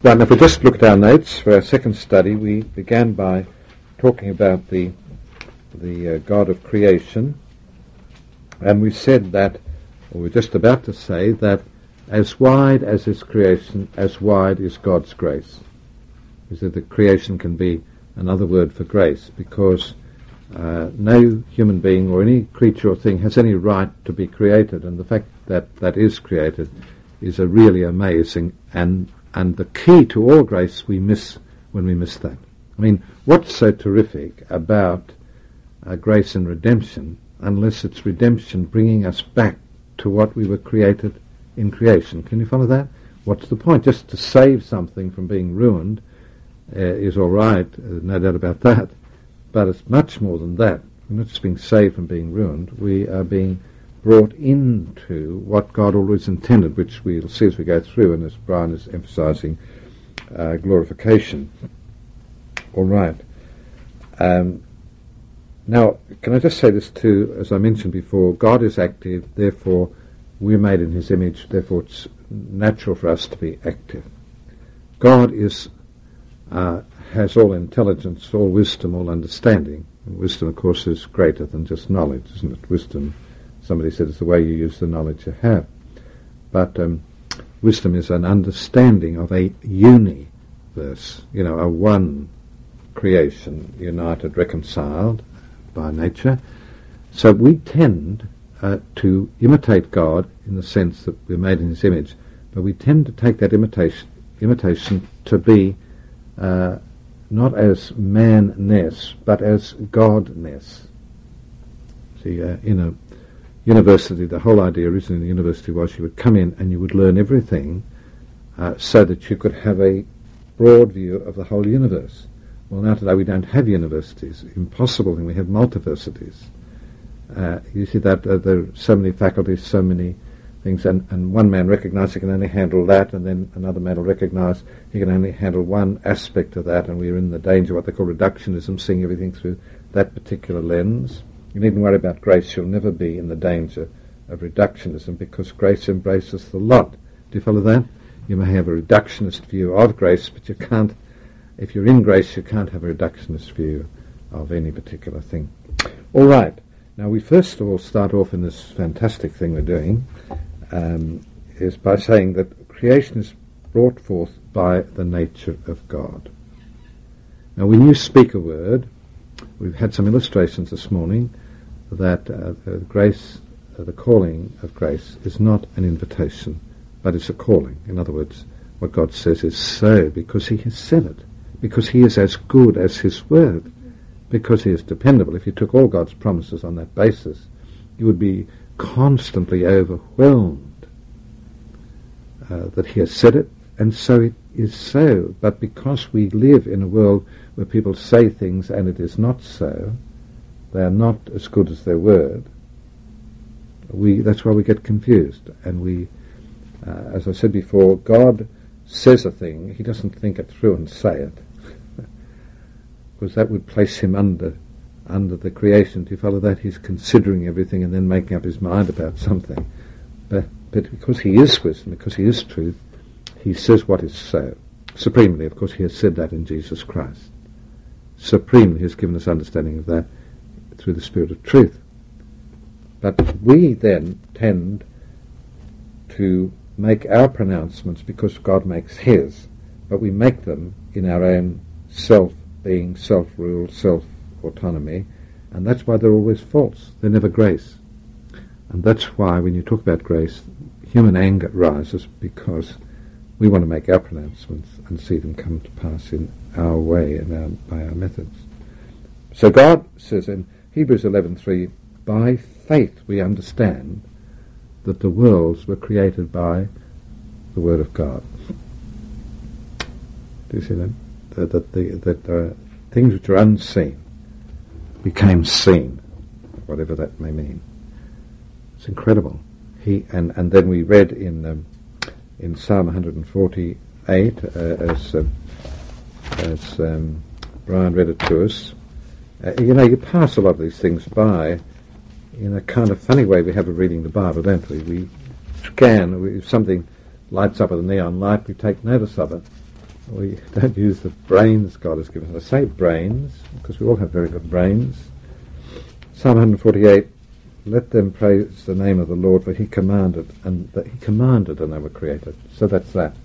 Right, now if we just look at our notes for our second study, we began by talking about the God of creation, and we said that, or we're just about to say, that as wide as is creation, as wide is God's grace. We said that creation can be another word for grace, because no human being or any creature or thing has any right to be created, and the fact that that is created is a really amazing and the key to all grace we miss when we miss that. I mean, what's so terrific about grace and redemption, unless it's redemption bringing us back to what we were created in creation? Can you follow that? What's the point? Just to save something from being ruined is all right, no doubt about that, but it's much more than that. We're not just being saved from being ruined, we are being brought into what God always intended, which we'll see as we go through, and as Brian is emphasising, glorification. All right. Now, can I just say this too, as I mentioned before, God is active, therefore we're made in his image, therefore it's natural for us to be active. God is has all intelligence, all wisdom, all understanding. And wisdom, of course, is greater than just knowledge, isn't it? Wisdom, somebody said, it's the way you use the knowledge you have. But wisdom is an understanding of a universe, a one creation, united, reconciled by nature. So we tend to imitate God in the sense that we're made in his image, but we tend to take that imitation to be not as man-ness, but as God-ness. See, in a university, the whole idea originally in the university was you would come in and you would learn everything so that you could have a broad view of the whole universe. Well, now today we don't have universities. Impossible thing, we have multiversities. You see that there are so many faculties, so many things, and one man recognises he can only handle that, and then another man will recognise he can only handle one aspect of that, and we're in the danger of what they call reductionism, seeing everything through that particular lens. You needn't worry about grace. You'll never be in the danger of reductionism, because grace embraces the lot. Do you follow that? You may have a reductionist view of grace, but you can't, if you're in grace, you can't have a reductionist view of any particular thing. All right. Now, we first of all start off in this fantastic thing we're doing, is by saying that creation is brought forth by the nature of God. Now, when you speak a word, we've had some illustrations this morning, that grace, the calling of grace, is not an invitation, but it's a calling. In other words, what God says is so because he has said it, because he is as good as his word, because he is dependable. If you took all God's promises on that basis, you would be constantly overwhelmed that he has said it, and so it is so. But because we live in a world where people say things and it is not so, they are not as good as their word, that's why we get confused. And we, as I said before, God says a thing, he doesn't think it through and say it, because that would place him under the creation. Do you follow that? He's considering everything and then making up his mind about something. But because he is wisdom, because he is truth, he says what is so. Supremely, of course, he has said that in Jesus Christ. Supremely, he has given us understanding of that through the Spirit of truth. But we then tend to make our pronouncements because God makes his, but we make them in our own self-being, self-rule, self-autonomy, and that's why they're always false. They're never grace. And that's why when you talk about grace, human anger rises, because we want to make our pronouncements and see them come to pass in our way and by our methods. So God says in Hebrews 11:3, by faith we understand that the worlds were created by the Word of God. Do you see that? That things which are unseen became seen, whatever that may mean. It's incredible. And then we read in Psalm 148, as Brian read it to us. You pass a lot of these things by in a kind of funny way we have of reading the Bible, don't we? We scan, if something lights up with a neon light, we take notice of it. We don't use the brains God has given us. I say brains because we all have very good brains. Psalm 148, let them praise the name of the Lord, for he commanded, and they were created. So that's that.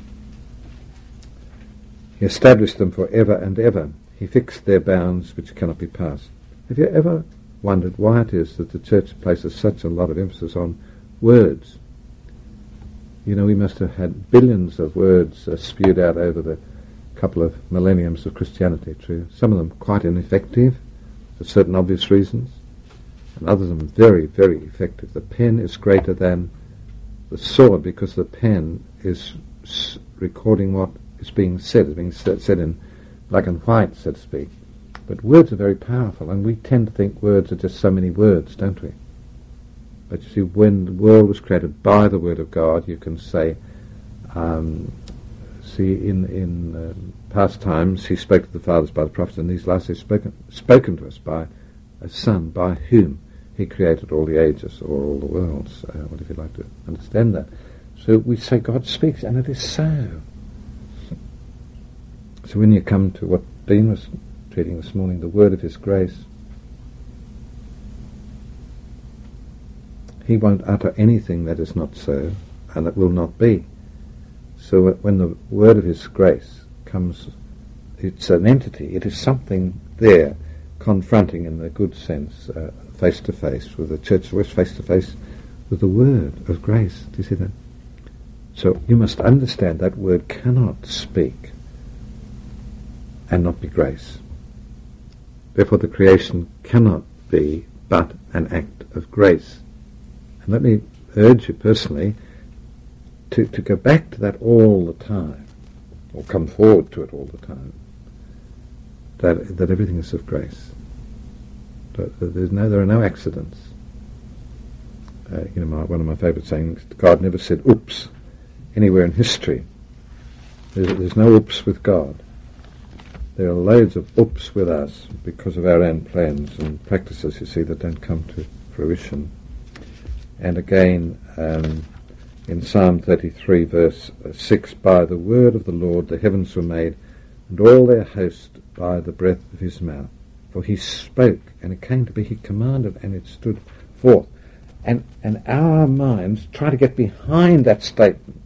He established them for ever and ever. He fixed their bounds which cannot be passed. Have you ever wondered why it is that the church places such a lot of emphasis on words? You know, we must have had billions of words spewed out over the couple of millenniums of Christianity, true. Some of them quite ineffective for certain obvious reasons, and others of them very, very effective. The pen is greater than the sword because the pen is recording what is being said. It's being said in black and white, so to speak. But words are very powerful, and we tend to think words are just so many words, don't we? But you see, when the world was created by the Word of God, you can say, in past times he spoke to the fathers by the prophets, and these last days spoken to us by a Son, by whom he created all the ages, or all the worlds, what if you'd like to understand that. So we say God speaks, and it is so. So when you come to what Dean was treating this morning, the word of his grace, he won't utter anything that is not so, and that will not be. So when the word of his grace comes, it's an entity, it is something there, confronting in the good sense, face to face with the Church of West, face to face with the word of grace. Do you see that? So you must understand that word cannot speak and not be grace. Therefore the creation cannot be but an act of grace. And let me urge you personally to go back to that all the time, or come forward to it all the time, that everything is of grace. That there are no accidents. One of my favourite sayings, God never said oops anywhere in history. There's no oops with God. There are loads of oops with us because of our own plans and practices, you see, that don't come to fruition. And again, in Psalm 33, verse 6, by the word of the Lord the heavens were made, and all their host by the breath of his mouth. For he spoke, and it came to be, he commanded, and it stood forth. And our minds try to get behind that statement,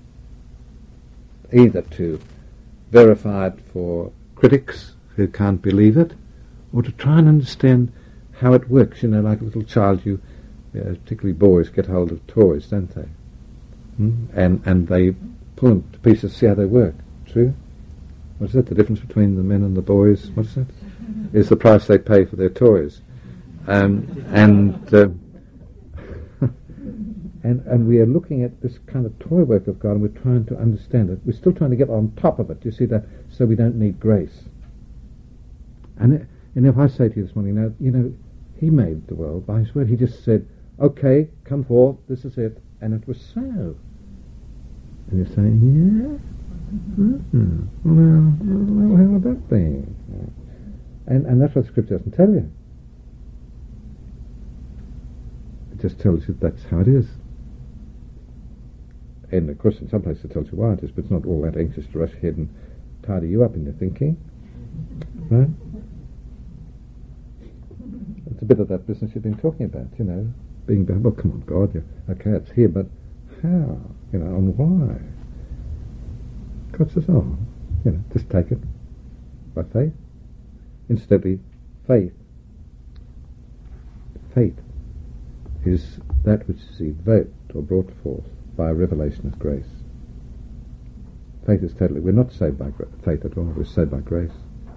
either to verify it for critics who can't believe it, or to try and understand how it works. You know, like a little child, particularly boys, get hold of toys, don't they? And they pull them to pieces, see how they work. True? What is that? The difference between the men and the boys? What is that? Is the price they pay for their toys. And we are looking at this kind of toy work of God, and we're trying to understand it. We're still trying to get on top of it. Do you see that? So we don't need grace. And if I say to you this morning, now, you know, he made the world by his word. He just said, okay, come forth, this is it. And it was so. And you're saying, yeah? Well, how would that be? And that's what Scripture doesn't tell you. It just tells you that's how it is. And of course in some places it tells you why it is, but it's not all that anxious to rush ahead and tidy you up in your thinking. Right? It's a bit of that business you've been talking about, you know. Being, well, come on, God, okay, it's here, but how? You know, and why? God says, oh, you know, just take it by faith. Incidentally, faith is that which is evoked or brought forth by a revelation of grace. Faith is totally, we're not saved by faith at all, we're saved by grace.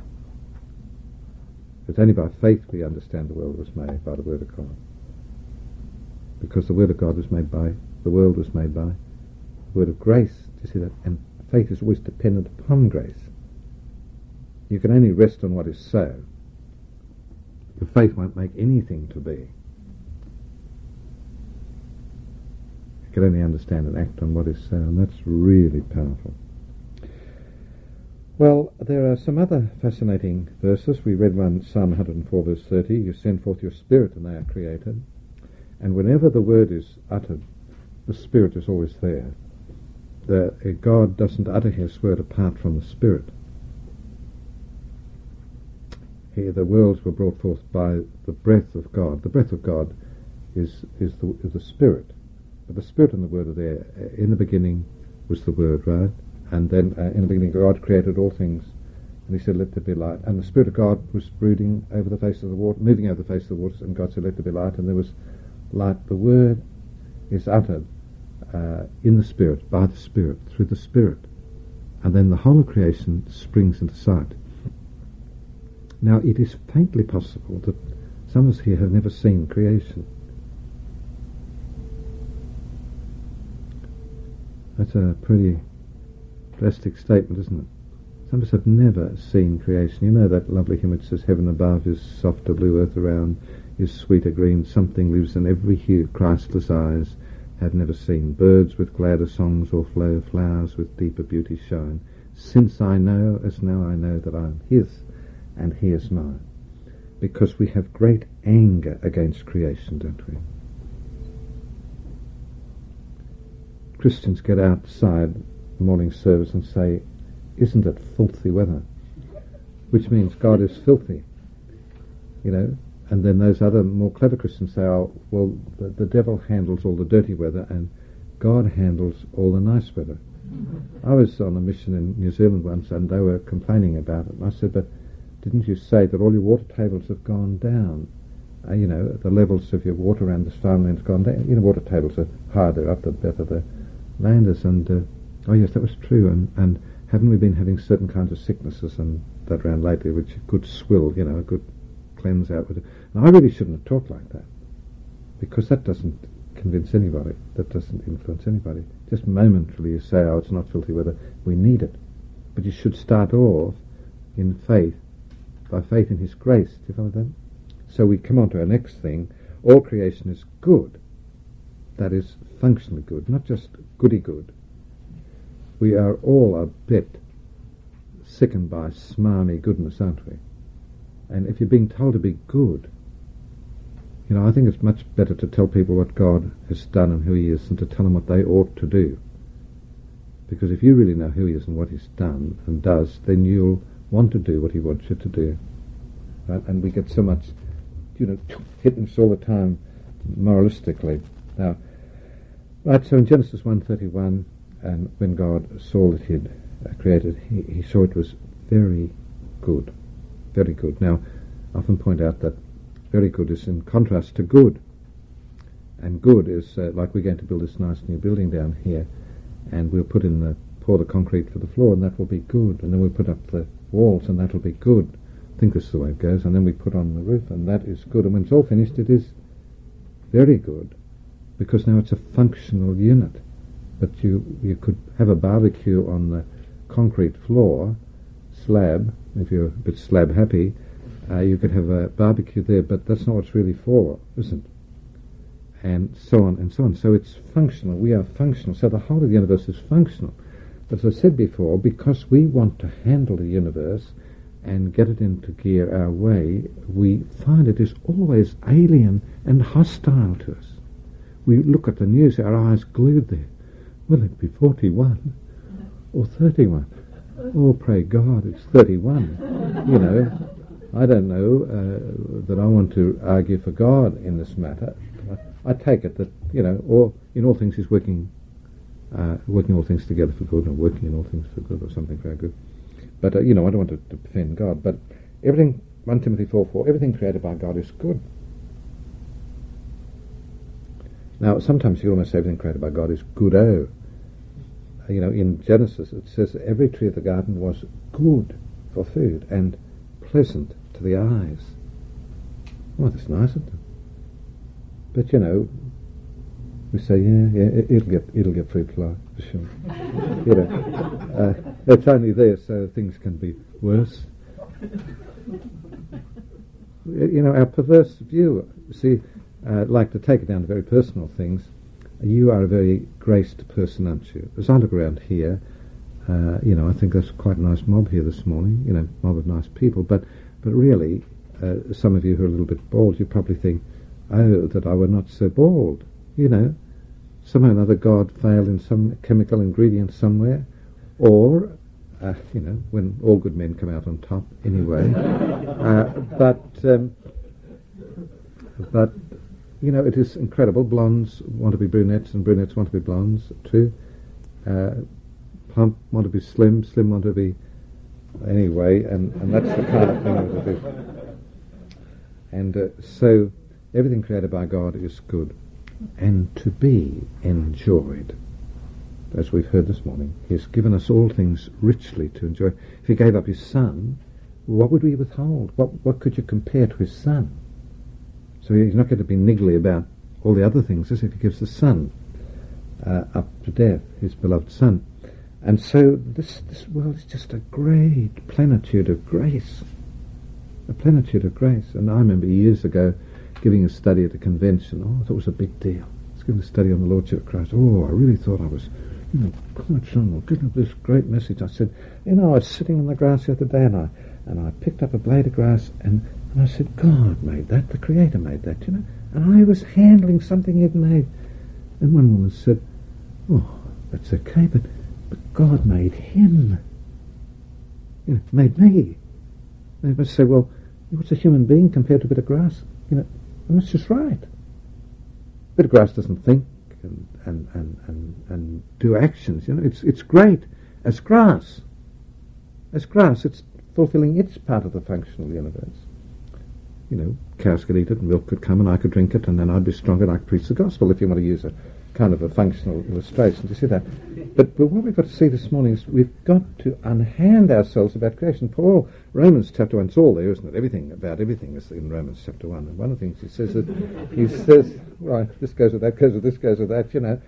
It's only by faith we understand the world was made by the Word of God. Because the Word of God was made by, the world was made by the Word of grace. Do you see that? And faith is always dependent upon grace. You can only rest on what is so. Your faith won't make anything to be. You can only understand and act on what is so, and that's really powerful. Well, there are some other fascinating verses. We read one, Psalm 104, verse 30, you send forth your Spirit and they are created. And whenever the word is uttered, the Spirit is always there. God doesn't utter his word apart from the Spirit. Here, the worlds were brought forth by the breath of God. The breath of God is the Spirit. But the Spirit and the Word are there. In the beginning was the Word, right? And then in the beginning God created all things, and he said, let there be light. And the Spirit of God was brooding over the face of the water, moving over the face of the waters, and God said, let there be light, and there was light. The Word is uttered in the Spirit, by the Spirit, through the Spirit. And then the whole of creation springs into sight. Now, it is faintly possible that some of us here have never seen creation. That's a pretty drastic statement, isn't it? Some of us have never seen creation. You know that lovely hymn which says, heaven above is softer blue, earth around is sweeter green, something lives in every hue, Christless eyes have never seen, birds with gladder songs or flow, flowers with deeper beauty shine, since I know, as now I know, that I am his, and he is mine. Because we have great anger against creation, don't we? Christians get outside the morning service and say, isn't it filthy weather? Which means God is filthy, you know. And then those other more clever Christians say, oh, well, the devil handles all the dirty weather and God handles all the nice weather. I was on a mission in New Zealand once and they were complaining about it. And I said, but didn't you say that all your water tables have gone down? You know, the levels of your water around this farmland have gone down. You know, water tables are higher they're up, the better the land is. And, oh yes, that was true. And haven't we been having certain kinds of sicknesses and that round lately, which a good swill, you know, a good cleanse out with it. And I really shouldn't have talked like that, because that doesn't convince anybody, that doesn't influence anybody. Just momentarily you say, oh, it's not filthy weather, we need it. But you should start off in faith, by faith in his grace. Do you follow that? So we come on to our next thing. All creation is good. That is functionally good, not just goody good. We are all a bit sickened by smarmy goodness, aren't we? And if you're being told to be good, you know, I think it's much better to tell people what God has done and who he is than to tell them what they ought to do. Because if you really know who he is and what he's done and does, then you'll want to do what he wants you to do. Right? And we get so much, you know, hit us all the time moralistically. Now, right, so in Genesis 1:31, and when God saw that he had created, he saw it was very good. Very good. Now, I often point out that very good is in contrast to good. And good is like we're going to build this nice new building down here, and we'll pour the concrete for the floor, and that will be good. And then we'll put up the walls, and that will be good. I think this is the way it goes. And then we put on the roof, and that is good. And when it's all finished, it is very good, because now it's a functional unit. But you could have a barbecue on the concrete floor, slab, if you're a bit slab happy, you could have a barbecue there, but that's not what it's really for, isn't it? And so on and so on. So it's functional. We are functional. So the whole of the universe is functional. But as I said before, because we want to handle the universe and get it into gear our way, we find it is always alien and hostile to us. We look at the news, our eyes glued there. Will it be 41 or 31? Oh, pray God, it's 31. You know, I don't know that I want to argue for God in this matter. I take it that, you know, in all things he's working all things together for good, or working in all things for good, or something very good. But, you know, I don't want to defend God. But everything, 1 Timothy 4:4, everything created by God is good. Now, sometimes you almost say everything created by God is good-o. You know, in Genesis it says every tree of the garden was good for food and pleasant to the eyes. Oh, that's nice, isn't it? But, you know, we say, yeah, it'll get fruit fly, for sure. You know, it's only there so things can be worse. You know, our perverse view, see, like to take it down to very personal things, you are a very graced person, aren't you? As I look around here, you know, I think there's quite a nice mob here this morning, you know, mob of nice people, but really, some of you who are a little bit bald, you probably think, oh, that I were not so bald, you know. somehow or another God failed in some chemical ingredient somewhere, or when all good men come out on top anyway. But it is incredible. Blondes want to be brunettes, and brunettes want to be blondes too. Plump want to be slim, slim want to be anyway, and that's the kind of thing that it is. And so everything created by God is good and to be enjoyed. As we've heard this morning, He's given us all things richly to enjoy. If He gave up His Son, what would we withhold? What could you compare to His Son? So He's not going to be niggly about all the other things as if He gives the Son up to death, His beloved Son. And so this world is just a great plenitude of grace. A plenitude of grace. And I remember years ago giving a study at a convention. I thought it was a big deal. I was giving a study on the Lordship of Christ. I really thought I was quite strong. Getting this great message. I said, I was sitting on the grass the other day and I picked up a blade of grass and I said, God made that, the Creator made that, And I was handling something He'd made. And one woman said, that's okay, but God made him. Made me. They must say, well, what's a human being compared to a bit of grass? And that's just right. A bit of grass doesn't think and do actions. It's great as grass. As grass, it's fulfilling its part of the function of the universe. Cows could eat it and milk could come and I could drink it and then I'd be stronger and I could preach the gospel, if you want to use a kind of a functional illustration. Do you see that? But what we've got to see this morning is we've got to unhand ourselves about creation. Paul, Romans chapter 1, it's all there, isn't it? Everything about everything is in Romans chapter 1. And one of the things he says, right, this goes with that, goes with this, goes with that,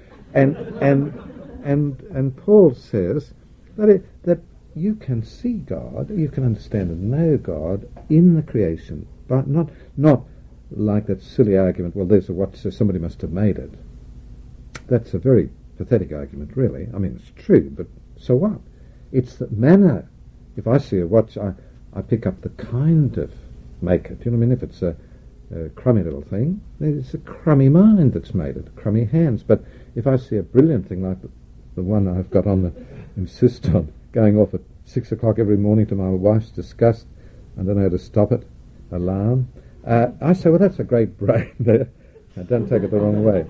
And Paul says that you can see God, you can understand and know God in the creation, but not like that silly argument, well, there's a watch, so somebody must have made it. That's a very pathetic argument, really. I mean, it's true, but so what? It's the manner. If I see a watch, I pick up the kind of maker. Do you know what I mean? If it's a crummy little thing, it's a crummy mind that's made it, crummy hands. But if I see a brilliant thing like the one I've got on insist on going off at 6 o'clock every morning to my wife's disgust, I don't know how to stop it, alarm, I say, well, that's a great brain there. Now, don't take it the wrong way.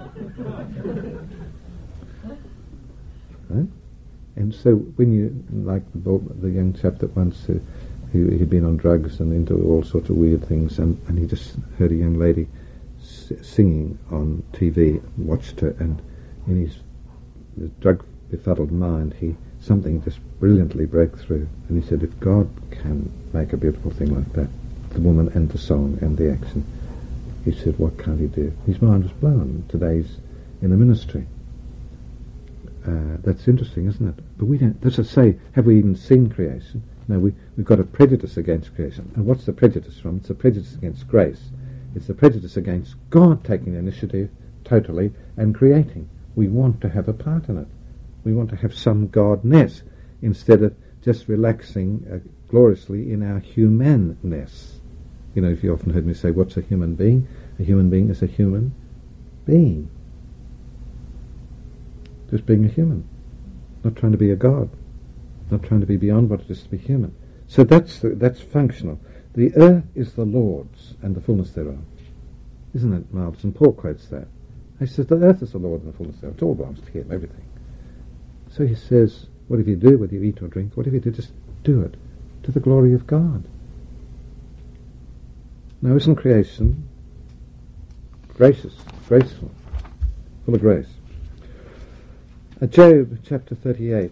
Right? And so when you, like the young chap that once he'd been on drugs and into all sorts of weird things, and he just heard a young lady singing on TV, watched her, and in his drug-befuddled mind, something just brilliantly broke through, and he said, if God can make a beautiful thing like that, the woman and the song and the action, he said, what can't he do? His mind was blown. Today he's in the ministry. That's interesting, isn't it? But we don't, let's just say, have we even seen creation? No, we've got a prejudice against creation. And what's the prejudice from? It's a prejudice against grace. It's a prejudice against God taking the initiative totally and creating. We want to have a part in it. We want to have some godness instead of just relaxing gloriously in our humanness. If you often heard me say, what's a human being? A human being is a human being. Just being a human. Not trying to be a god. Not trying to be beyond what it is to be human. So that's functional. The earth is the Lord's and the fullness thereof. Isn't it marvelous? And Paul quotes that. He says, the earth is the Lord and the fullness thereof. It all belongs to Him, everything. So he says, whatever you do, whether you eat or drink, whatever you do, just do it to the glory of God. Now, isn't creation gracious, graceful, full of grace? Job chapter 38.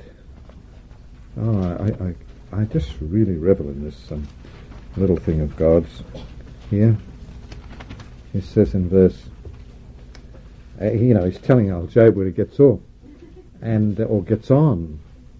I just really revel in this little thing of God's here. He says in verse, he's telling old Job where he gets off, or gets on.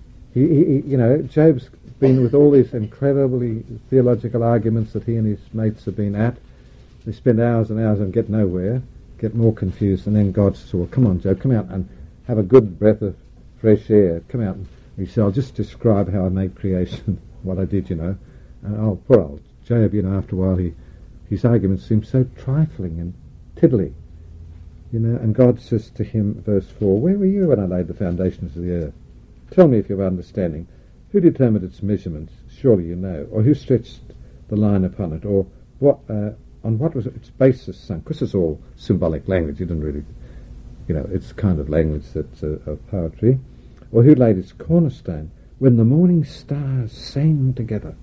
Job's been with all these incredibly theological arguments that he and his mates have been at. They spend hours and hours and get nowhere, get more confused, and then God says, well, come on, Job, come out and have a good breath of fresh air. Come out. And he said, I'll just describe how I made creation, what I did, And poor old Job, after a while, his arguments seem so trifling and tiddly. and God says to him, verse 4, "Where were you when I laid the foundations of the earth? Tell me if you have understanding. Who determined its measurements? Surely you know. Or who stretched the line upon it? Or what? On what was its basis sunk?" Because it's all symbolic language. You didn't really, it's the kind of language that's of poetry. "Or who laid its cornerstone? When the morning stars sang together,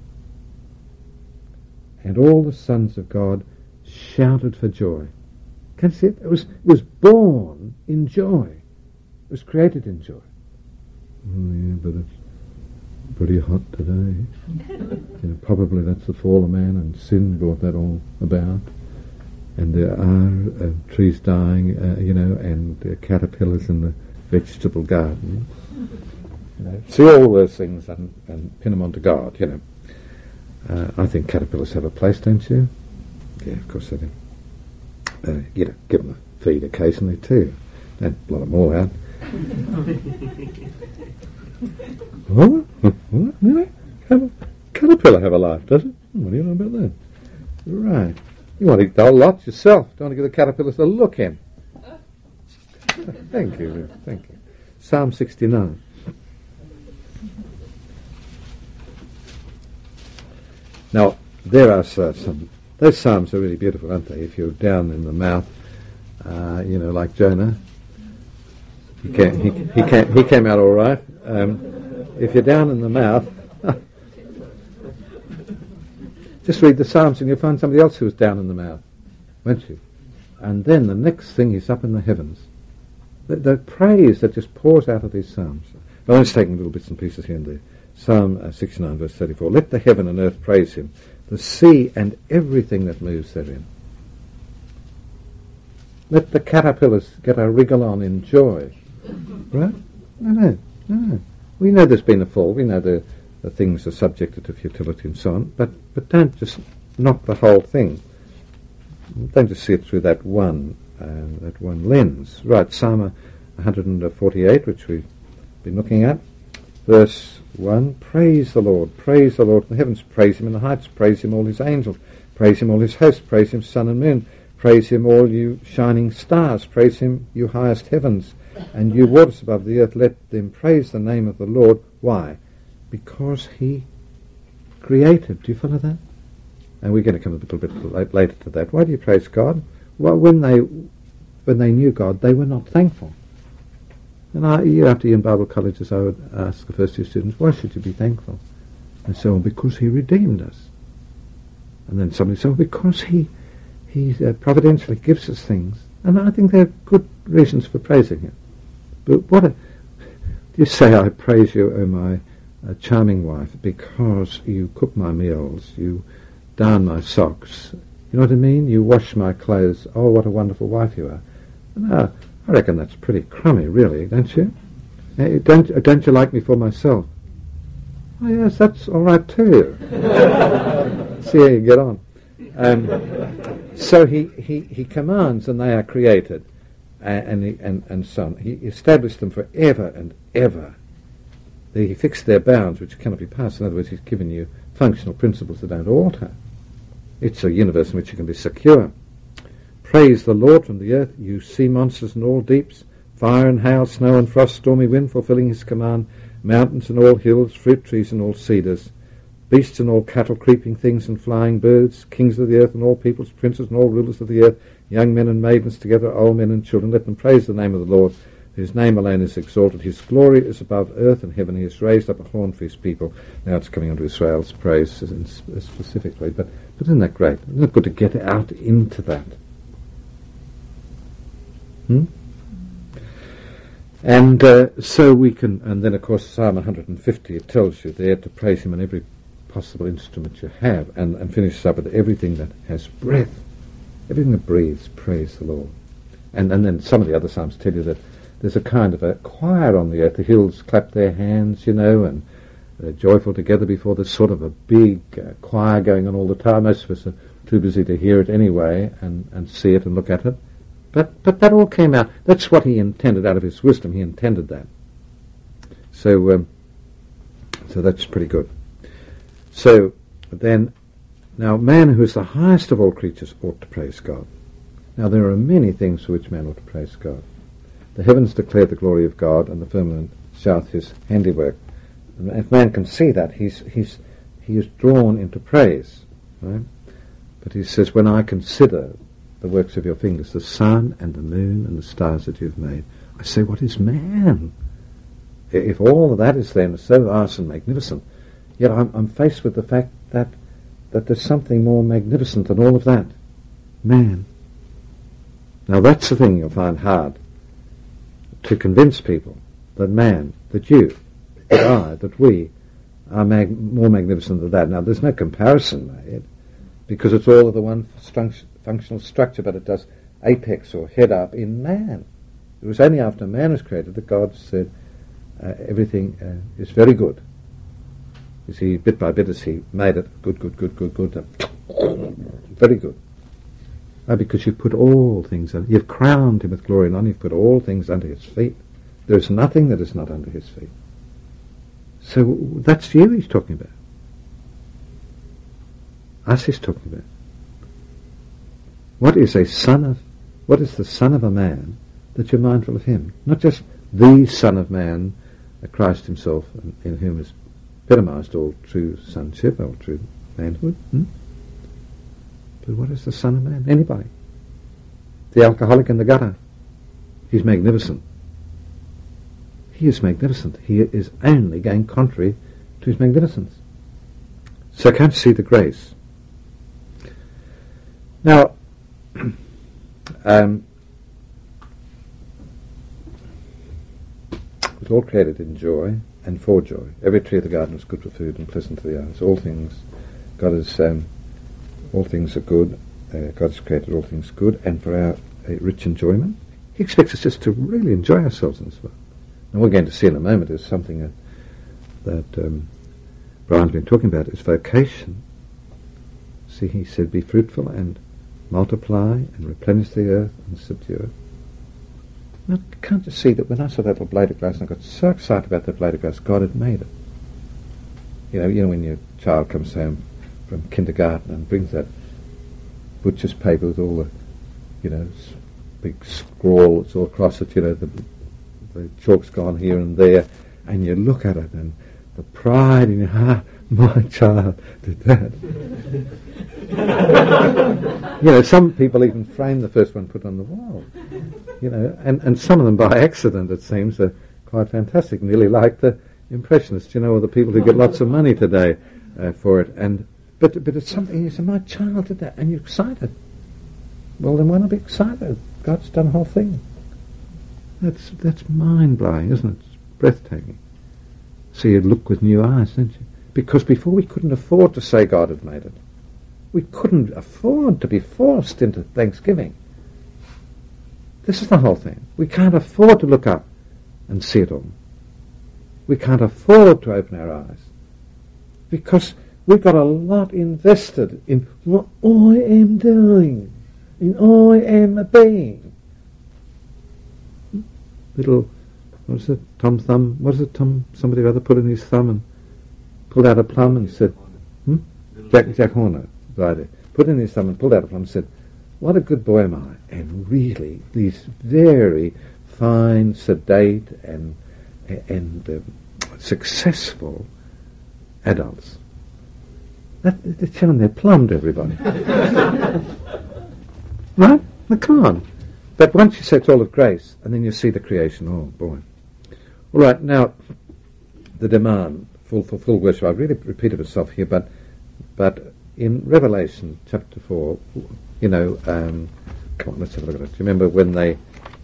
and all the sons of God shouted for joy." Can you see it? It was born in joy. It was created in joy. Oh yeah, but it's pretty hot today. Probably that's the fall of man, and sin brought that all about. And there are trees dying, and caterpillars in the vegetable garden. See all those things and pin them onto God. I think caterpillars have a place, don't you? Yeah, of course they do. Give them a feed occasionally too. Don't blot them all out. What? Really? Caterpillar have a life, does it? What do you know about that? Right. You want to eat the whole lot yourself. Don't want to give the caterpillars a look in. Thank you, Ruth. Thank you. Psalm 69. Now, there are some. Those psalms are really beautiful, aren't they? If you're down in the mouth, like Jonah, he came out all right. If you're down in the mouth, just read the psalms and you'll find somebody else who was down in the mouth, won't you? And then the next thing is up in the heavens. The praise that just pours out of these psalms. I'm just taking little bits and pieces here and there. Psalm 69, verse 34. "Let the heaven and earth praise him, the sea and everything that moves therein." Let the caterpillars get a wriggle on in joy. Right? No. We know there's been a fall. We know the things are subjected to futility and so on. But don't just knock the whole thing. Don't just see it through that one lens. Right, Psalm 148, which we've been looking at. Verse 1, "Praise the Lord in the heavens, praise him in the heights, praise him all his angels, praise him all his hosts, praise him sun and moon, praise him all you shining stars, praise him you highest heavens, and you waters above the earth, let them praise the name of the Lord." Why? Because he created. Do you follow that? And we're going to come a little bit later to that. Why do you praise God? Well, when they knew God, they were not thankful. And after in Bible colleges, I would ask the first year students, "Why should you be thankful?" And so on, "Because he redeemed us." And then somebody said, "Because he providentially gives us things." And I think there are good reasons for praising him. But you say, "I praise you, O my charming wife, because you cook my meals, you darn my socks. You know what I mean? You wash my clothes. Oh, what a wonderful wife you are." And, I reckon that's pretty crummy, really, don't you? Don't you like me for myself? Oh, yes, that's all right too. See how you get on. So he commands, and they are created, and so on. He established them forever and ever. He fixed their bounds, which cannot be passed. In other words, he's given you functional principles that don't alter. It's a universe in which you can be secure. "Praise the Lord from the earth, you sea monsters and all deeps, fire and hail, snow and frost, stormy wind, fulfilling his command, mountains and all hills, fruit trees and all cedars, beasts and all cattle, creeping things and flying birds, kings of the earth and all peoples, princes and all rulers of the earth, young men and maidens together, old men and children. Let them praise the name of the Lord, whose name alone is exalted. His glory is above earth and heaven. He has raised up a horn for his people." Now it's coming on to Israel's praise specifically, but isn't that great? Isn't it good to get out into that? And so we can, and then of course Psalm 150, it tells you there to praise him on every possible instrument you have, and finishes up with everything that has breath, everything that breathes, praise the Lord. And then some of the other psalms tell you that there's a kind of a choir on the earth. The hills clap their hands, and they're joyful together before there's sort of a big choir going on all the time. Most of us are too busy to hear it anyway and see it and look at it. But that all came out. That's what he intended out of his wisdom. He intended that. So that's pretty good. So then, now man, who is the highest of all creatures, ought to praise God. Now there are many things for which man ought to praise God. The heavens declare the glory of God, and the firmament shouts his handiwork. And if man can see that, he is drawn into praise. Right? But he says, when I consider the works of your fingers, the sun and the moon and the stars that you've made, I say, what is man? If all of that is then so vast and magnificent, yet I'm faced with the fact that there's something more magnificent than all of that. Man. Now that's the thing you'll find hard, to convince people that man, that you, that I, that we are more magnificent than that. Now there's no comparison made, because it's all of the one functional structure, but it does apex or head up in man. It was only after man was created that God said everything is very good. You see, bit by bit as he made it, good, very good. Because you've put all things under, you've crowned him with glory and honor, you've put all things under his feet. There is nothing that is not under his feet. So that's you he's talking about. Us he's talking about. What is the son of a man that you're mindful of him? Not just the Son of Man, Christ himself, in whom is epitomized all true sonship, all true manhood. But what is the Son of Man? Anybody. The alcoholic in the gutter. He's magnificent. He is magnificent. He is only going contrary to his magnificence. So can't you see the grace? Now, it was all created in joy and for joy. Every tree of the garden was good for food and pleasant to the eyes. All things, God is, all things are good. God has created all things good, and for our rich enjoyment. He expects us just to really enjoy ourselves in this world. And we're going to see in a moment is something that Brian's been talking about, is vocation. See, he said, be fruitful and multiply and replenish the earth and subdue it. Now, can't you see that when I saw that little blade of grass, and I got so excited about that blade of grass, God had made it. You know when your child comes home from kindergarten and brings that butcher's paper with all the, big scrawl that's all across it, the chalk's gone here and there, and you look at it and the pride in your heart, my child did that. Some people even frame the first one put on the wall. And some of them by accident, it seems, are quite fantastic, nearly like the Impressionists, or the people who get lots of money today for it. But it's something, you say, my child did that, and you're excited. Well, then why not be excited? God's done the whole thing. That's mind-blowing, isn't it? It's breathtaking. So you look with new eyes, don't you? Because before we couldn't afford to say God had made it. We couldn't afford to be forced into thanksgiving. This is the whole thing. We can't afford to look up and see it all. We can't afford to open our eyes. Because we've got a lot invested in what I am doing, in I am being. Little, what is it, Tom Thumb, what is it, Tom, somebody or other put in his thumb and pulled out a plum and said, Jack Horner, right, put in his thumb and pulled out a plum and said, what a good boy am I. And really, these very fine, sedate and successful adults, they're telling they're plumbed, everybody. Right? Now, come on. But once you say it's all of grace, and then you see the creation, oh boy. All right, now, the demand for full worship. I've really repeated myself here, but in Revelation chapter 4, come on, let's have a look at it. Do you remember when the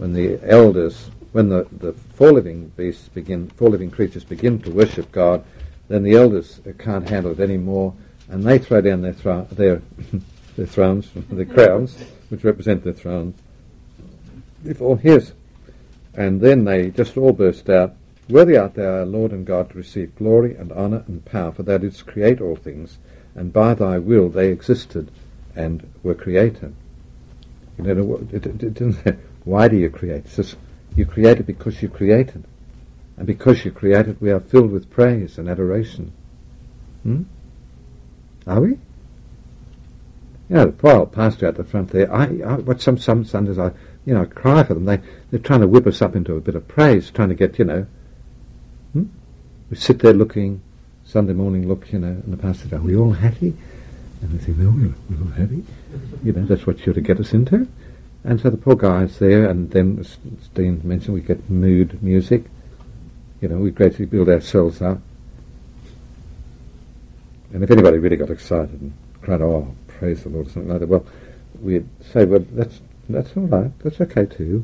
four living creatures begin to worship God, then the elders can't handle it anymore, and they throw down their thrones, their crowns, which represent their thrones, before his. And then they just all burst out, worthy art thou, our Lord and God, to receive glory and honour and power, for thou didst create all things, and by thy will they existed and were created. Why do you create? It says, you created because you created. And because you created, we are filled with praise and adoration. Are we? You know, the poor old pastor out the front there, I watch some Sundays, I cry for them. They're trying to whip us up into a bit of praise, trying to get, we sit there looking, Sunday morning look, and the pastor goes, are we all happy? And we think, no, we're all happy. That's what you're to get us into. And so the poor guy's there, and then, as Dean mentioned, we get mood music. We gradually build ourselves up. And if anybody really got excited and cried, oh, praise the Lord, or something like that, well, we'd say, well, that's all right, that's okay too.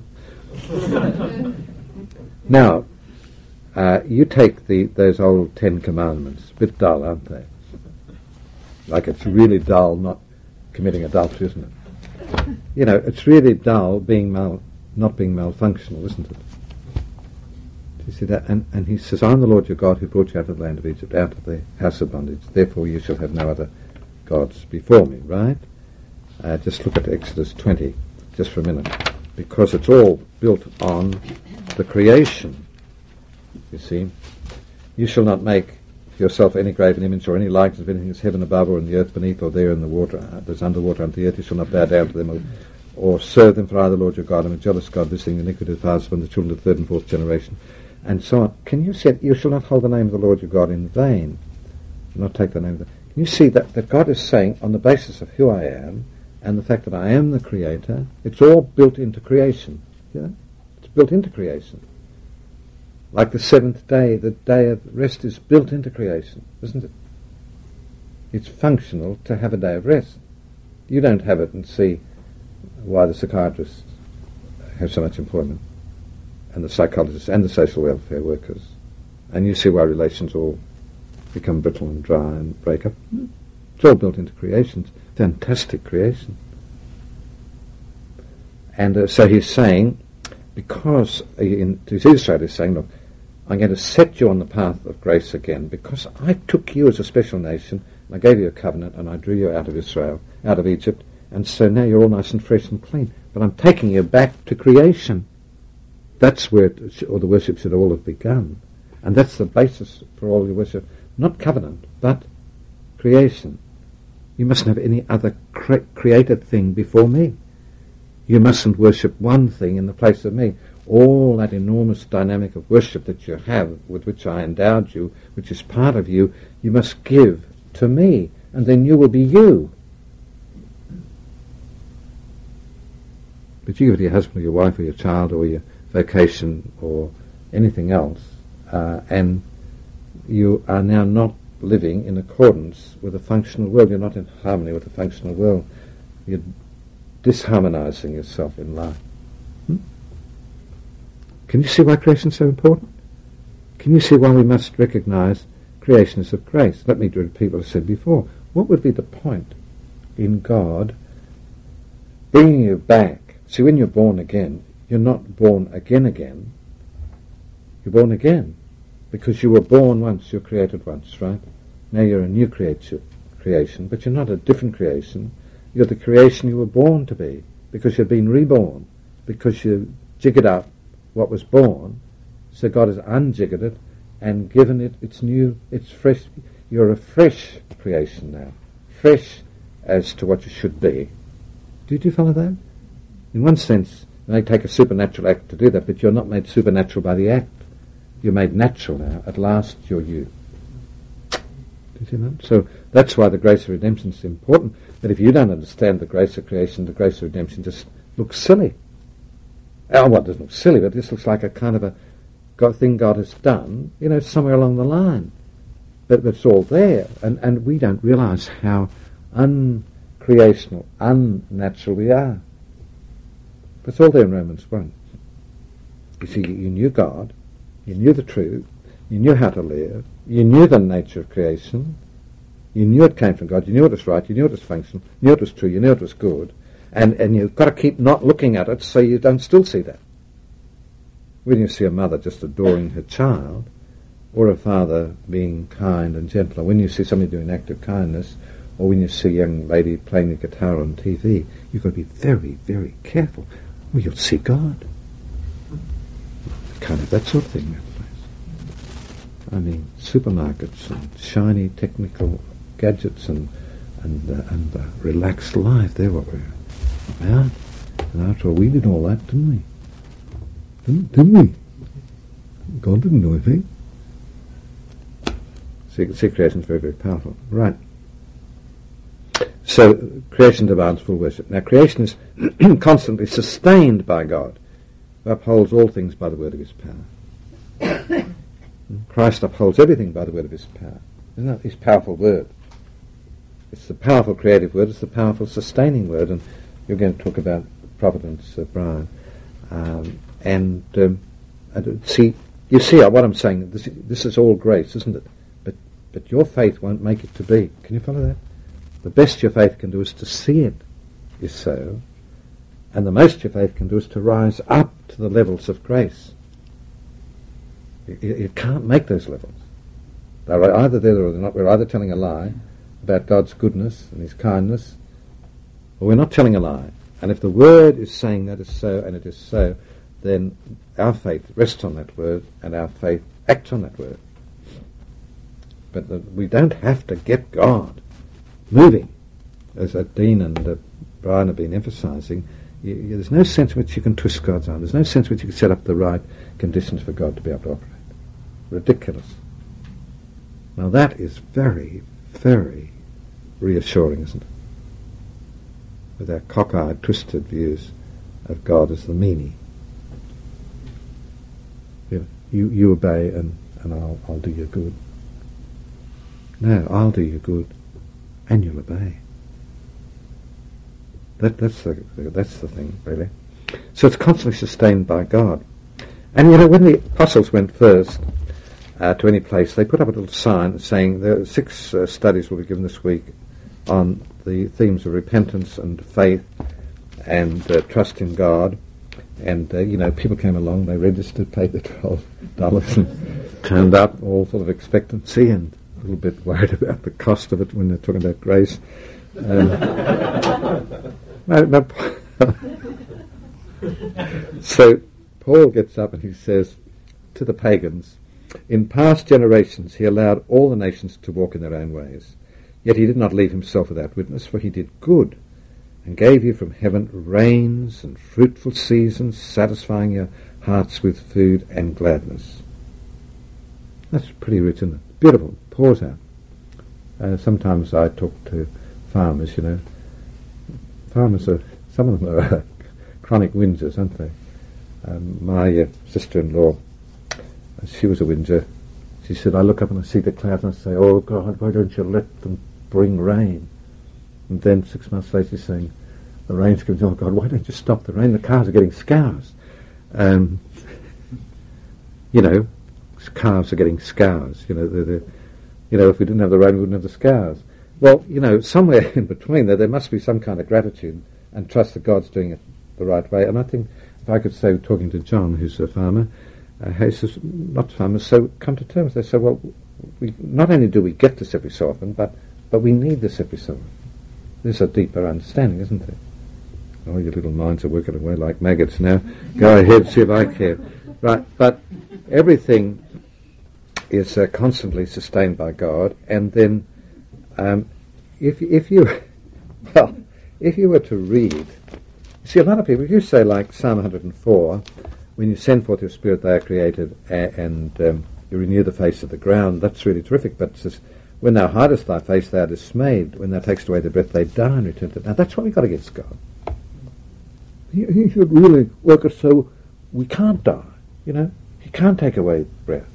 Now, you take those old 10 Commandments, a bit dull, aren't they? Like it's really dull not committing adultery, isn't it? It's really dull not being malfunctional, isn't it? Do you see that? And he says, I am the Lord your God who brought you out of the land of Egypt, out of the house of bondage. Therefore you shall have no other gods before me, right? Just look at Exodus 20, just for a minute. Because it's all built on the creation, you see. You shall not make for yourself any graven image or any likeness of anything that's heaven above or in the earth beneath or there in the water, that's underwater under the earth. You shall not bow down to them or serve them, for I, the Lord your God, am a jealous God, visiting the iniquity of the fathers upon the children of the third and fourth generation, and so on. Can you see, you shall not hold the name of the Lord your God in vain, not take the name of the... Can you see that God is saying, on the basis of who I am, and the fact that I am the Creator, it's all built into creation. It's built into creation. Like the seventh day, the day of rest is built into creation, isn't it? It's functional to have a day of rest. You don't have it and see why the psychiatrists have so much employment, and the psychologists and the social welfare workers, and you see why relations all become brittle and dry and break up. It's all built into creation. Fantastic creation. And so he's saying, because to his illustrator, he's saying, look, I'm going to set you on the path of grace again, because I took you as a special nation, and I gave you a covenant, and I drew you out of Israel, out of Egypt, and so now you're all nice and fresh and clean. But I'm taking you back to creation. That's where the worship should all have begun. And that's the basis for all your worship. Not covenant, but creation. You mustn't have any other created thing before me. You mustn't worship one thing in the place of me. All that enormous dynamic of worship that you have, with which I endowed you, which is part of you, you must give to me, and then you will be you. But you give it to your husband or your wife or your child or your vocation or anything else, and you are now not living in accordance with a functional world. You're not in harmony with a functional world. You're disharmonizing yourself in life. Can you see why creation is so important? Can you see why we must recognize creation is of grace? Let me repeat what I said before. What would be the point in God bringing you back? See, when you're born again, you're not born again. You're born again. Because you were born once, you're created once, right? Now you're a new creation, but you're not a different creation. You're the creation you were born to be, because you've been reborn, because you jiggered up what was born, so God has unjiggered it and given it its new, its fresh. You're a fresh creation now, fresh as to what you should be. Do you follow that? In one sense, it may take a supernatural act to do that, but you're not made supernatural by the act. You're made natural now. At last, you're you. Do you see that? So that's why the grace of redemption is important. But if you don't understand the grace of creation, the grace of redemption just looks silly. Oh, well, it doesn't look silly, but this looks like a kind of a thing God has done, somewhere along the line. But it's all there, and we don't realise how uncreational, unnatural we are. But it's all there in Romans 1. You see, you knew God, you knew the truth, you knew how to live, you knew the nature of creation, you knew it came from God, you knew it was right, you knew it was functional, you knew it was true, you knew it was good, and you've got to keep not looking at it so you don't still see that. When you see a mother just adoring her child, or a father being kind and gentle, or when you see somebody doing an act of kindness, or when you see a young lady playing the guitar on TV, you've got to be very, very careful, or you'll see God. Kind of that sort of thing in that place. I mean, supermarkets and shiny technical gadgets and and relaxed life. They're what we're about. And after all, we did all that, didn't we? Didn't we? God didn't do anything. See, creation is very, very powerful. Right. So, creation demands full worship. Now, creation is constantly sustained by God, who upholds all things by the word of his power. Christ upholds everything by the word of his power. Isn't that his powerful word? It's the powerful creative word, it's the powerful sustaining word, and you're going to talk about providence, Brian. See, you see what I'm saying, this is all grace, isn't it? But your faith won't make it to be. Can you follow that? The best your faith can do is to see it is so, and the most your faith can do is to rise up to the levels of grace. You can't make those levels. They're either there or they're not. We're either telling a lie about God's goodness and his kindness, or we're not telling a lie. And if the word is saying that is so, and it is so, then our faith rests on that word, and our faith acts on that word. But we don't have to get God moving, as Dean and Brian have been emphasising. There's no sense in which you can twist God's arm. There's no sense in which you can set up the right conditions for God to be able to operate. Ridiculous. Now that is very, very reassuring, isn't it? With our cockeyed, twisted views of God as the meanie. You obey and I'll do you good. No, I'll do you good and you'll obey. That's the thing, really. So it's constantly sustained by God. And when the apostles went first to any place, they put up a little sign saying there are 6 studies will be given this week on the themes of repentance and faith and trust in God. And people came along, they registered, paid the $12 and turned up all full of expectancy and a little bit worried about the cost of it when they're talking about grace. So Paul gets up and he says to the pagans, in past generations he allowed all the nations to walk in their own ways, yet he did not leave himself without witness, for he did good and gave you from heaven rains and fruitful seasons, satisfying your hearts with food and gladness. That's pretty rich, isn't it? Beautiful. Pours out. Sometimes I talk to farmers, Farmers some of them are chronic whingers, aren't they? My sister-in-law, she was a whinger. She said, I look up and I see the clouds and I say, oh God, why don't you let them bring rain? And then 6 months later she's saying, the rain's coming, oh God, why don't you stop the rain? The cars are getting scours. Cars are getting scours. If we didn't have the rain, we wouldn't have the scours. Well, somewhere in between there must be some kind of gratitude and trust that God's doing it the right way. And I think, if I could say, talking to John, who's a farmer, he says, lots of farmers come to terms. They say, well, not only do we get this every so often, but we need this every so often. There's a deeper understanding, isn't there? Oh, your little minds are working away like maggots now. Go ahead, see if I care. Right, but everything is constantly sustained by God, and then if you were to read, see, a lot of people, if you say like Psalm 104, when you send forth your spirit they are created, and you renew the face of the ground, that's really terrific, but it says, when thou hidest thy face they are dismayed, when thou takest away their breath they die and return to it. Now that's what we've got against God. He should really work us so we can't die, He can't take away breath.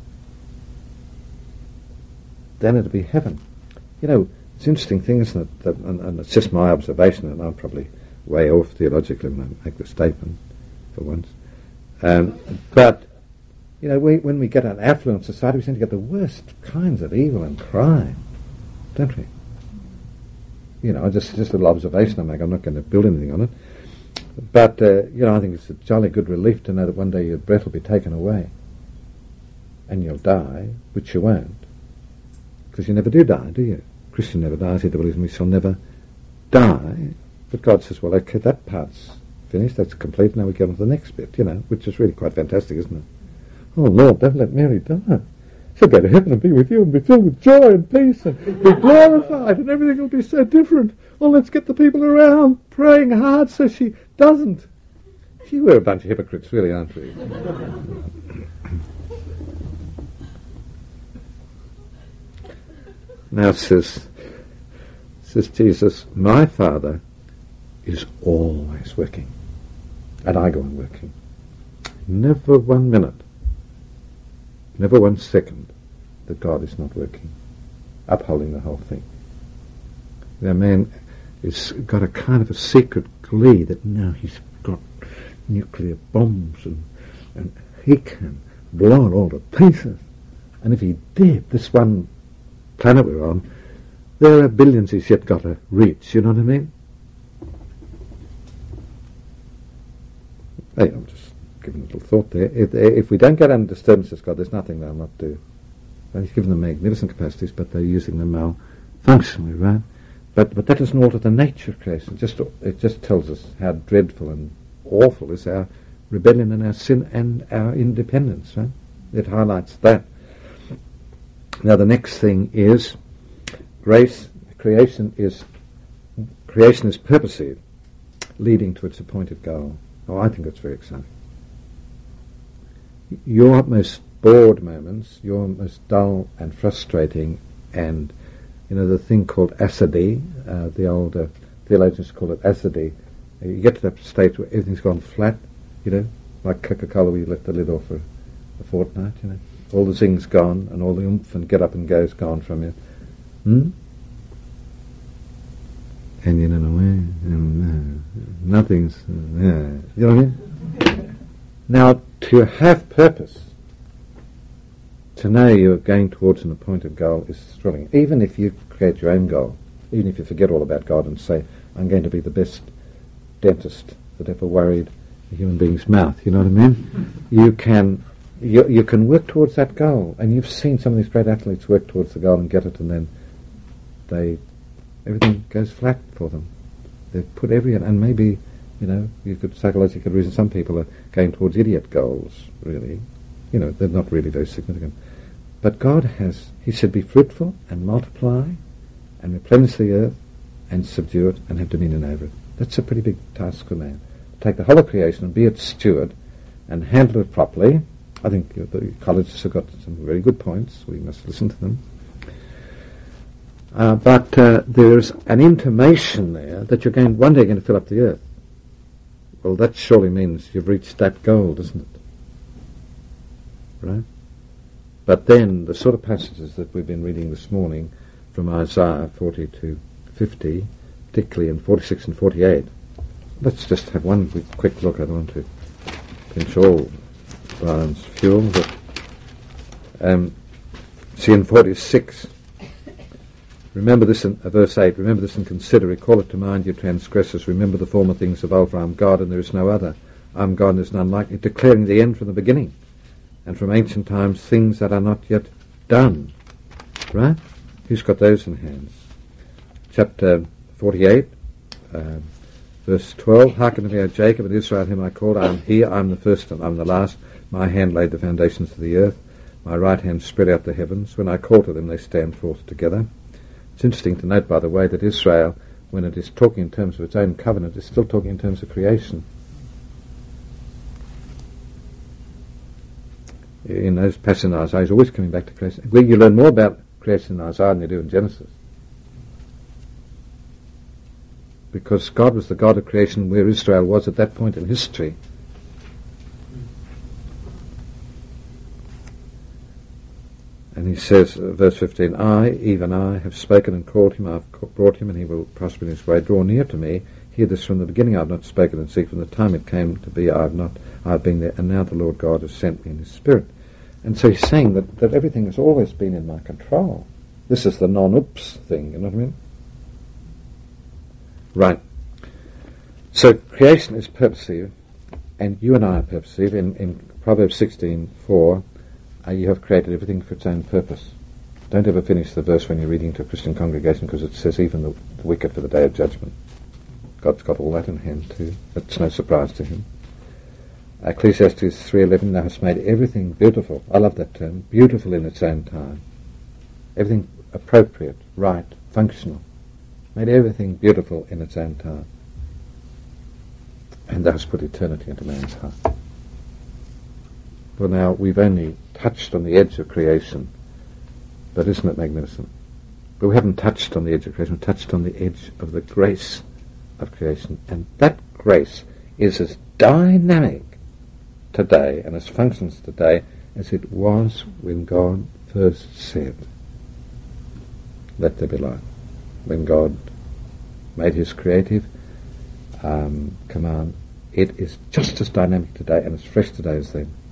Then it'll be heaven. It's an interesting thing, isn't it? That, and it's just my observation, and I'm probably way off theologically when I make the statement for once. But when we get an affluent society, we seem to get the worst kinds of evil and crime, don't we? Just a little observation I make. I'm not going to build anything on it. But, I think it's a jolly good relief to know that one day your breath will be taken away and you'll die, which you won't. Because you never do die, do you? Christian never dies, he that believes in me shall never die. But God says, well, okay, that part's finished, that's complete, now we get on to the next bit, which is really quite fantastic, isn't it? Oh, Lord, don't let Mary die. She'll go to heaven and be with you and be filled with joy and peace and be glorified and everything will be so different. Oh, let's get the people around praying hard so she doesn't. Gee, we're a bunch of hypocrites, really, aren't we? Now says Jesus, my Father is always working, and I go on working. Never 1 minute, never 1 second that God is not working, upholding the whole thing. The man has got a kind of a secret glee that now he's got nuclear bombs and he can blow it all to pieces. And if he did, this one planet we're on, there are billions he's yet got to reach, you know what I mean? Hey, I'm just giving a little thought there. If we don't get under disturbances, God, there's nothing they'll not do. He's given them magnificent capacities, but they're using them malfunctionally, right? But that doesn't alter the nature of creation. It just tells us how dreadful and awful is our rebellion and our sin and our independence, right? It highlights that. Now the next thing is grace. Creation is purposive, leading to its appointed goal. Oh, I think that's very exciting. Your most bored moments, your most dull and frustrating, and the thing called acidity, the old theologians call it acidity. You get to that stage where everything's gone flat, like Coca-Cola, where you left the lid off for a fortnight, all the zing's gone and all the oomph and get up and go's gone from you. And nothing's, you know what I mean? Now, to have purpose, to know you're going towards an appointed goal is thrilling. Even if you create your own goal, even if you forget all about God and say, I'm going to be the best dentist that ever worried a human being's mouth, you know what I mean? You can work towards that goal, and you've seen some of these great athletes work towards the goal and get it, and then everything goes flat for them. They've put and maybe, you could psychologically reason some people are going towards idiot goals, really. They're not really very significant. But God He said, be fruitful and multiply and replenish the earth and subdue it and have dominion over it. That's a pretty big task for man. Take the whole of creation and be its steward and handle it properly. I think the ecologists have got some very good points. We must listen to them. But there's an intimation there that you're one day going to fill up the earth. Well, that surely means you've reached that goal, doesn't it? Right? But then the sort of passages that we've been reading this morning from Isaiah 40 to 50, particularly in 46 and 48, let's just have one quick look. I don't want to pinch all Brian's fuel, but see in 46, remember this in verse 8, remember this and consider, recall it to mind, you transgressors, remember the former things of old, for I am God and there is no other. I am God and there is none like me, declaring the end from the beginning, and from ancient times things that are not yet done. Right? Who's got those in hands? Chapter 48, verse 12, hearken to me, O Jacob, and Israel, whom I called, I am he, I am the first and I am the last. My hand laid the foundations of the earth, my right hand spread out the heavens. When I call to them, they stand forth together. It's interesting to note, by the way, that Israel, when it is talking in terms of its own covenant, is still talking in terms of creation. In those passages in Isaiah, he's always coming back to creation. You learn more about creation in Isaiah than you do in Genesis. Because God was the God of creation where Israel was at that point in history. And he says, verse 15, I, even I, have spoken and called him, I have brought him, and he will prosper in his way. Draw near to me, hear this from the beginning, I have not spoken and seek from the time it came to be, I have been there, and now the Lord God has sent me in his Spirit. And so he's saying that everything has always been in my control. This is the non-oops thing, you know what I mean? Right. So creation is purposive, and you and I are purposive. In Proverbs 16:4, you have created everything for its own purpose. Don't ever finish the verse when you're reading to a Christian congregation, because it says even the wicked for the day of judgment. God's got all that in hand too. It's no surprise to him. Ecclesiastes 3:11, thou hast made everything beautiful. I love that term, beautiful in its own time. Everything appropriate, right, functional. Made everything beautiful in its own time. And thou hast put eternity into man's heart. Well, now, we've only touched on the edge of creation, but isn't it magnificent? But we haven't touched on the edge of creation, we've touched on the edge of the grace of creation. And that grace is as dynamic today and as functions today as it was when God first said, let there be light. When God made his creative command, it is just as dynamic today and as fresh today as then.